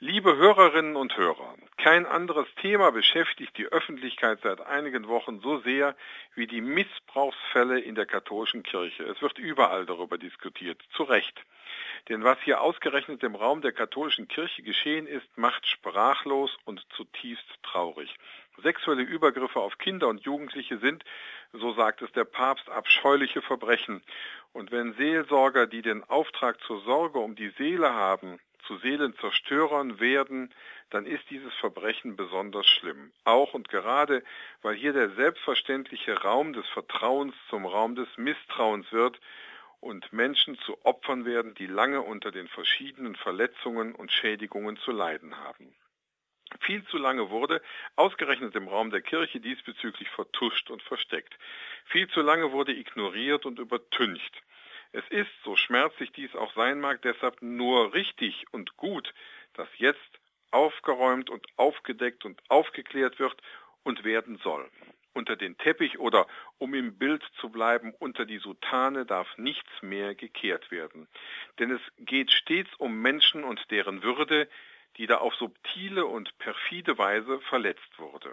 Liebe Hörerinnen und Hörer, kein anderes Thema beschäftigt die Öffentlichkeit seit einigen Wochen so sehr wie die Missbrauchsfälle in der katholischen Kirche. Es wird überall darüber diskutiert, zu Recht. Denn was hier ausgerechnet im Raum der katholischen Kirche geschehen ist, macht sprachlos und zutiefst traurig. Sexuelle Übergriffe auf Kinder und Jugendliche sind, so sagt es der Papst, abscheuliche Verbrechen. Und wenn Seelsorger, die den Auftrag zur Sorge um die Seele haben, zu Seelenzerstörern werden, dann ist dieses Verbrechen besonders schlimm. Auch und gerade, weil hier der selbstverständliche Raum des Vertrauens zum Raum des Misstrauens wird und Menschen zu Opfern werden, die lange unter den verschiedenen Verletzungen und Schädigungen zu leiden haben. Viel zu lange wurde, ausgerechnet im Raum der Kirche, diesbezüglich vertuscht und versteckt. Viel zu lange wurde ignoriert und übertüncht. Es ist, so schmerzlich dies auch sein mag, deshalb nur richtig und gut, dass jetzt aufgeräumt und aufgedeckt und aufgeklärt wird und werden soll. Unter den Teppich oder, um im Bild zu bleiben, unter die Soutane darf nichts mehr gekehrt werden. Denn es geht stets um Menschen und deren Würde, die da auf subtile und perfide Weise verletzt wurde.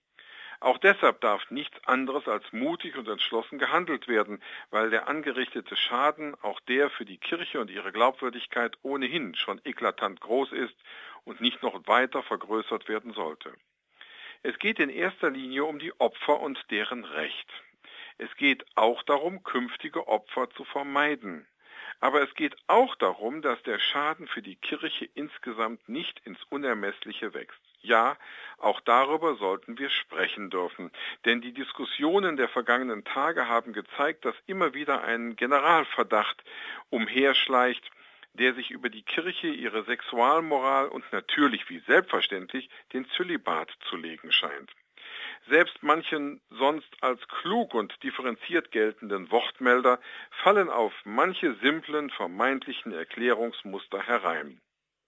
Auch deshalb darf nichts anderes als mutig und entschlossen gehandelt werden, weil der angerichtete Schaden, auch der für die Kirche und ihre Glaubwürdigkeit, ohnehin schon eklatant groß ist und nicht noch weiter vergrößert werden sollte. Es geht in erster Linie um die Opfer und deren Recht. Es geht auch darum, künftige Opfer zu vermeiden. Aber es geht auch darum, dass der Schaden für die Kirche insgesamt nicht ins Unermessliche wächst. Ja, auch darüber sollten wir sprechen dürfen, denn die Diskussionen der vergangenen Tage haben gezeigt, dass immer wieder ein Generalverdacht umherschleicht, der sich über die Kirche, ihre Sexualmoral und natürlich wie selbstverständlich den Zölibat zu legen scheint. Selbst manchen sonst als klug und differenziert geltenden Wortmelder fallen auf manche simplen, vermeintlichen Erklärungsmuster herein.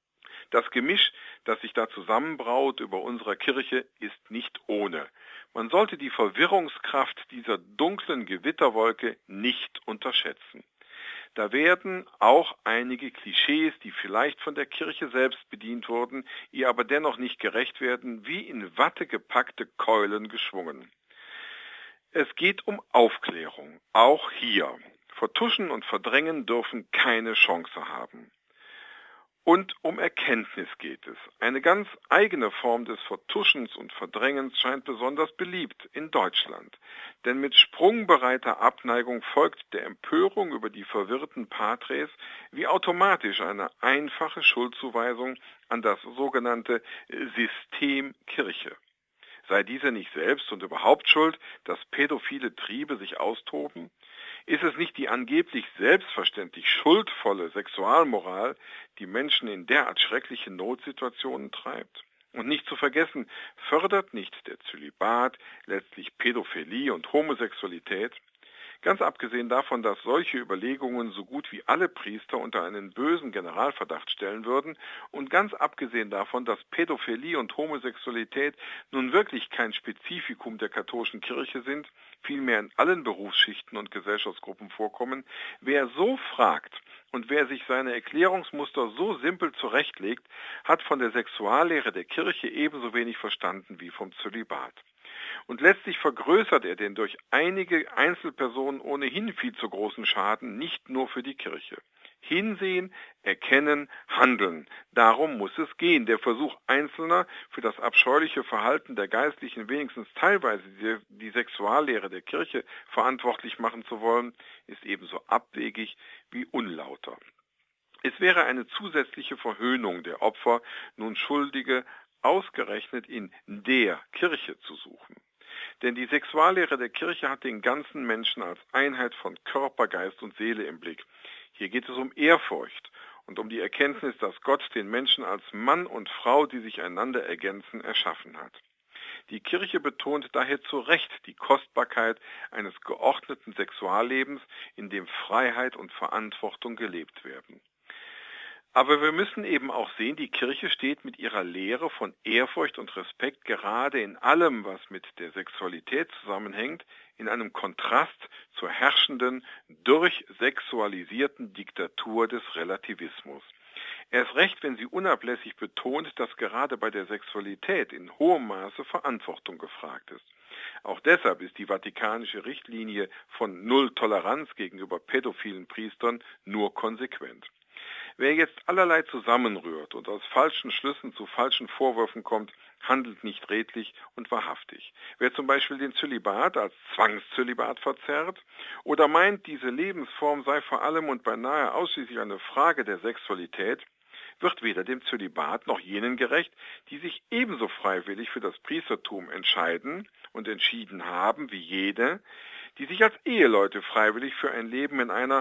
Das Gemisch, das sich da zusammenbraut über unserer Kirche, ist nicht ohne. Man sollte die Verwirrungskraft dieser dunklen Gewitterwolke nicht unterschätzen. Da werden auch einige Klischees, die vielleicht von der Kirche selbst bedient wurden, ihr aber dennoch nicht gerecht werden, wie in Watte gepackte Keulen geschwungen. Es geht um Aufklärung, auch hier. Vertuschen und Verdrängen dürfen keine Chance haben. Und um Erkenntnis geht es. Eine ganz eigene Form des Vertuschens und Verdrängens scheint besonders beliebt in Deutschland. Denn mit sprungbereiter Abneigung folgt der Empörung über die verwirrten Patres wie automatisch eine einfache Schuldzuweisung an das sogenannte System Kirche. Sei diese nicht selbst und überhaupt schuld, dass pädophile Triebe sich austoben? Ist es nicht die angeblich selbstverständlich schuldvolle Sexualmoral, die Menschen in derart schreckliche Notsituationen treibt? Und nicht zu vergessen, fördert nicht der Zölibat letztlich Pädophilie und Homosexualität? Ganz abgesehen davon, dass solche Überlegungen so gut wie alle Priester unter einen bösen Generalverdacht stellen würden und ganz abgesehen davon, dass Pädophilie und Homosexualität nun wirklich kein Spezifikum der katholischen Kirche sind, vielmehr in allen Berufsschichten und Gesellschaftsgruppen vorkommen, wer so fragt und wer sich seine Erklärungsmuster so simpel zurechtlegt, hat von der Sexuallehre der Kirche ebenso wenig verstanden wie vom Zölibat. Und letztlich vergrößert er den durch einige Einzelpersonen ohnehin viel zu großen Schaden nicht nur für die Kirche. Hinsehen, erkennen, handeln. Darum muss es gehen. Der Versuch Einzelner, für das abscheuliche Verhalten der Geistlichen wenigstens teilweise die Sexuallehre der Kirche verantwortlich machen zu wollen, ist ebenso abwegig wie unlauter. Es wäre eine zusätzliche Verhöhnung der Opfer, nun Schuldige ausgerechnet in der Kirche zu suchen. Denn die Sexuallehre der Kirche hat den ganzen Menschen als Einheit von Körper, Geist und Seele im Blick. Hier geht es um Ehrfurcht und um die Erkenntnis, dass Gott den Menschen als Mann und Frau, die sich einander ergänzen, erschaffen hat. Die Kirche betont daher zu Recht die Kostbarkeit eines geordneten Sexuallebens, in dem Freiheit und Verantwortung gelebt werden. Aber wir müssen eben auch sehen, die Kirche steht mit ihrer Lehre von Ehrfurcht und Respekt gerade in allem, was mit der Sexualität zusammenhängt, in einem Kontrast zur herrschenden, durchsexualisierten Diktatur des Relativismus. Erst recht, wenn sie unablässig betont, dass gerade bei der Sexualität in hohem Maße Verantwortung gefragt ist. Auch deshalb ist die vatikanische Richtlinie von Null Toleranz gegenüber pädophilen Priestern nur konsequent. Wer jetzt allerlei zusammenrührt und aus falschen Schlüssen zu falschen Vorwürfen kommt, handelt nicht redlich und wahrhaftig. Wer zum Beispiel den Zölibat als Zwangszölibat verzerrt oder meint, diese Lebensform sei vor allem und beinahe ausschließlich eine Frage der Sexualität, wird weder dem Zölibat noch jenen gerecht, die sich ebenso freiwillig für das Priestertum entscheiden und entschieden haben wie jene, die sich als Eheleute freiwillig für ein Leben in einer,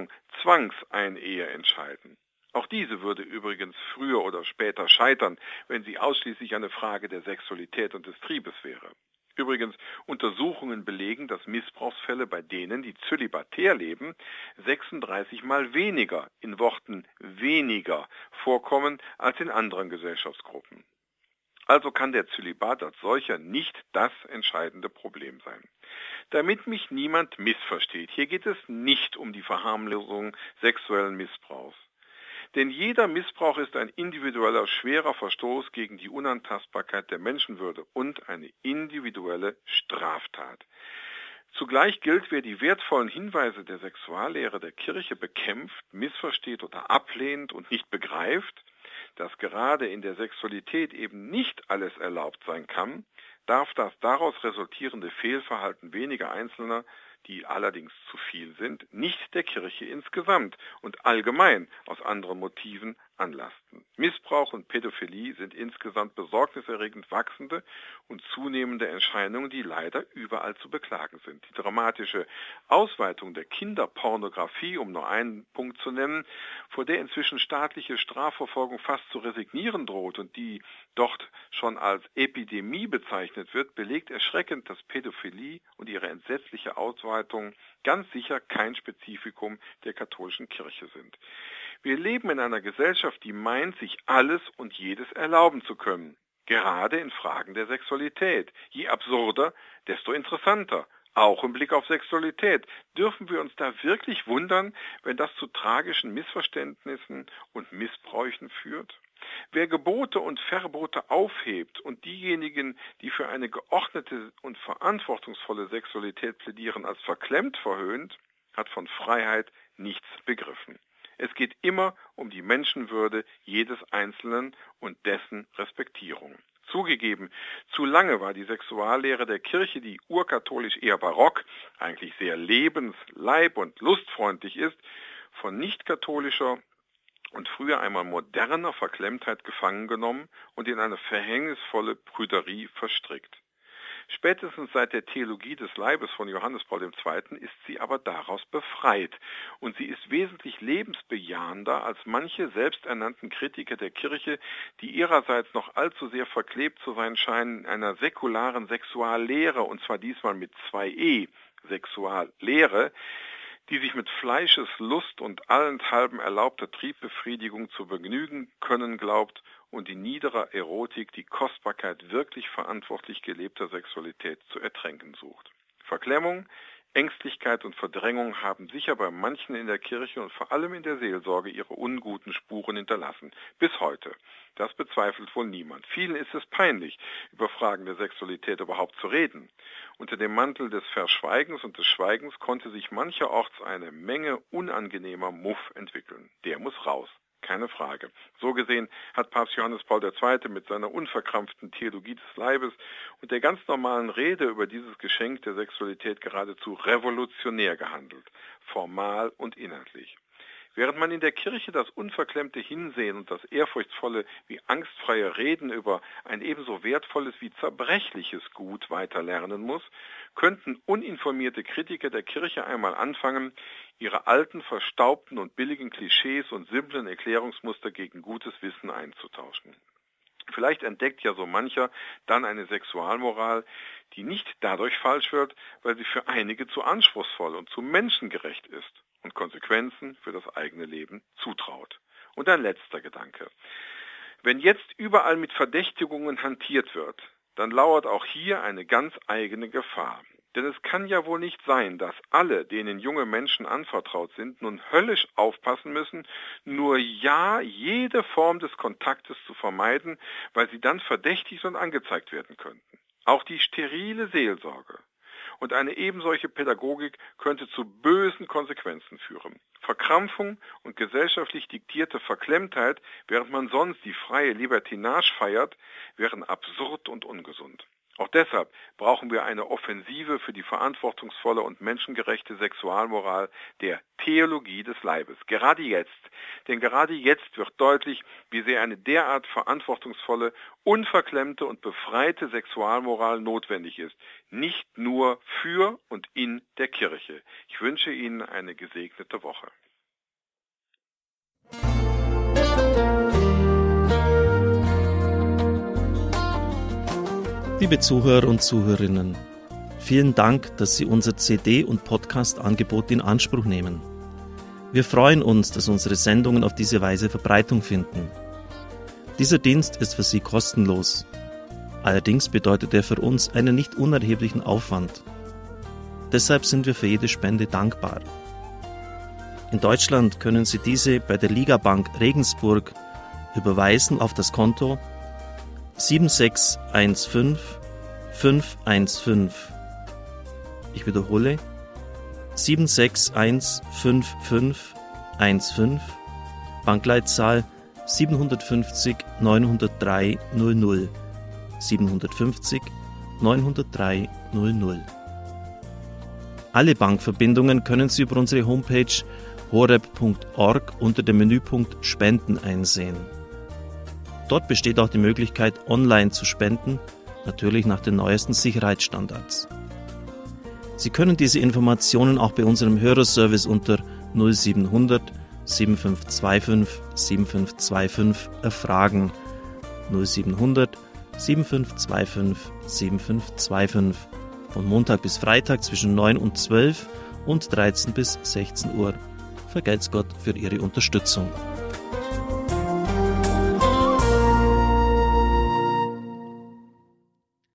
Zwangseinehe entscheiden. Auch diese würde übrigens früher oder später scheitern, wenn sie ausschließlich eine Frage der Sexualität und des Triebes wäre. Übrigens, Untersuchungen belegen, dass Missbrauchsfälle bei denen, die zölibatär leben, 36 Mal weniger, in Worten weniger, vorkommen als in anderen Gesellschaftsgruppen. Also kann der Zölibat als solcher nicht das entscheidende Problem sein. Damit mich niemand missversteht, hier geht es nicht um die Verharmlosung sexuellen Missbrauchs. Denn jeder Missbrauch ist ein individueller, schwerer Verstoß gegen die Unantastbarkeit der Menschenwürde und eine individuelle Straftat. Zugleich gilt, wer die wertvollen Hinweise der Sexuallehre der Kirche bekämpft, missversteht oder ablehnt und nicht begreift, dass gerade in der Sexualität eben nicht alles erlaubt sein kann, darf das daraus resultierende Fehlverhalten weniger Einzelner, die allerdings zu viel sind, nicht der Kirche insgesamt und allgemein aus anderen Motiven anlasten. Missbrauch und Pädophilie sind insgesamt besorgniserregend wachsende und zunehmende Erscheinungen, die leider überall zu beklagen sind. Die dramatische Ausweitung der Kinderpornografie, um nur einen Punkt zu nennen, vor der inzwischen staatliche Strafverfolgung fast zu resignieren droht und die dort schon als Epidemie bezeichnet wird, belegt erschreckend, dass Pädophilie und ihre entsetzliche Ausweitung ganz sicher kein Spezifikum der katholischen Kirche sind. Wir leben in einer Gesellschaft, die meint, sich alles und jedes erlauben zu können. Gerade in Fragen der Sexualität. Je absurder, desto interessanter. Auch im Blick auf Sexualität. Dürfen wir uns da wirklich wundern, wenn das zu tragischen Missverständnissen und Missbräuchen führt? Wer Gebote und Verbote aufhebt und diejenigen, die für eine geordnete und verantwortungsvolle Sexualität plädieren, als verklemmt verhöhnt, hat von Freiheit nichts begriffen. Es geht immer um die Menschenwürde jedes Einzelnen und dessen Respektierung. Zugegeben, zu lange war die Sexuallehre der Kirche, die urkatholisch eher barock, eigentlich sehr lebens-, leib- und lustfreundlich ist, von nicht-katholischer und früher einmal moderner Verklemmtheit gefangen genommen und in eine verhängnisvolle Prüderie verstrickt. Spätestens seit der Theologie des Leibes von Johannes Paul II. Ist sie aber daraus befreit und sie ist wesentlich lebensbejahender als manche selbsternannten Kritiker der Kirche, die ihrerseits noch allzu sehr verklebt zu sein scheinen in einer säkularen Sexuallehre, und zwar diesmal mit 2 Sexuallehre, die sich mit Fleischeslust und allenthalben erlaubter Triebbefriedigung zu begnügen können glaubt und die niedere Erotik die Kostbarkeit wirklich verantwortlich gelebter Sexualität zu ertränken sucht. Verklemmung, Ängstlichkeit und Verdrängung haben sicher bei manchen in der Kirche und vor allem in der Seelsorge ihre unguten Spuren hinterlassen. Bis heute. Das bezweifelt wohl niemand. Vielen ist es peinlich, über Fragen der Sexualität überhaupt zu reden. Unter dem Mantel des Verschweigens und des Schweigens konnte sich mancherorts eine Menge unangenehmer Muff entwickeln. Der muss raus. Keine Frage. So gesehen hat Papst Johannes Paul II. Mit seiner unverkrampften Theologie des Leibes und der ganz normalen Rede über dieses Geschenk der Sexualität geradezu revolutionär gehandelt, formal und inhaltlich. Während man in der Kirche das unverklemmte Hinsehen und das ehrfurchtsvolle wie angstfreie Reden über ein ebenso wertvolles wie zerbrechliches Gut weiter lernen muss, könnten uninformierte Kritiker der Kirche einmal anfangen, ihre alten, verstaubten und billigen Klischees und simplen Erklärungsmuster gegen gutes Wissen einzutauschen. Vielleicht entdeckt ja so mancher dann eine Sexualmoral, die nicht dadurch falsch wird, weil sie für einige zu anspruchsvoll und zu menschengerecht ist und Konsequenzen für das eigene Leben zutraut. Und ein letzter Gedanke. Wenn jetzt überall mit Verdächtigungen hantiert wird, dann lauert auch hier eine ganz eigene Gefahr. Denn es kann ja wohl nicht sein, dass alle, denen junge Menschen anvertraut sind, nun höllisch aufpassen müssen, nur ja jede Form des Kontaktes zu vermeiden, weil sie dann verdächtigt und angezeigt werden könnten. Auch die sterile Seelsorge und eine ebensolche Pädagogik könnte zu bösen Konsequenzen führen. Verkrampfung und gesellschaftlich diktierte Verklemmtheit, während man sonst die freie Libertinage feiert, wären absurd und ungesund. Auch deshalb brauchen wir eine Offensive für die verantwortungsvolle und menschengerechte Sexualmoral der Theologie des Leibes. Gerade jetzt. Denn gerade jetzt wird deutlich, wie sehr eine derart verantwortungsvolle, unverklemmte und befreite Sexualmoral notwendig ist. Nicht nur für und in der Kirche. Ich wünsche Ihnen eine gesegnete Woche. Liebe Zuhörer und Zuhörerinnen, vielen Dank, dass Sie unser CD- und Podcast-Angebot in Anspruch nehmen. Wir freuen uns, dass unsere Sendungen auf diese Weise Verbreitung finden. Dieser Dienst ist für Sie kostenlos. Allerdings bedeutet er für uns einen nicht unerheblichen Aufwand. Deshalb sind wir für jede Spende dankbar. In Deutschland können Sie diese bei der Ligabank Regensburg überweisen auf das Konto 7615 515. Ich wiederhole 7615 Bankleitzahl 750 903 00 750 903 00. Alle Bankverbindungen können Sie über unsere Homepage horeb.org unter dem Menüpunkt Spenden einsehen. Dort besteht auch die Möglichkeit, online zu spenden, natürlich nach den neuesten Sicherheitsstandards. Sie können diese Informationen auch bei unserem Hörerservice unter 0700 7525 7525 erfragen. 0700 7525 7525 von Montag bis Freitag zwischen 9 und 12 und 13 bis 16 Uhr. Vergelt's Gott für Ihre Unterstützung.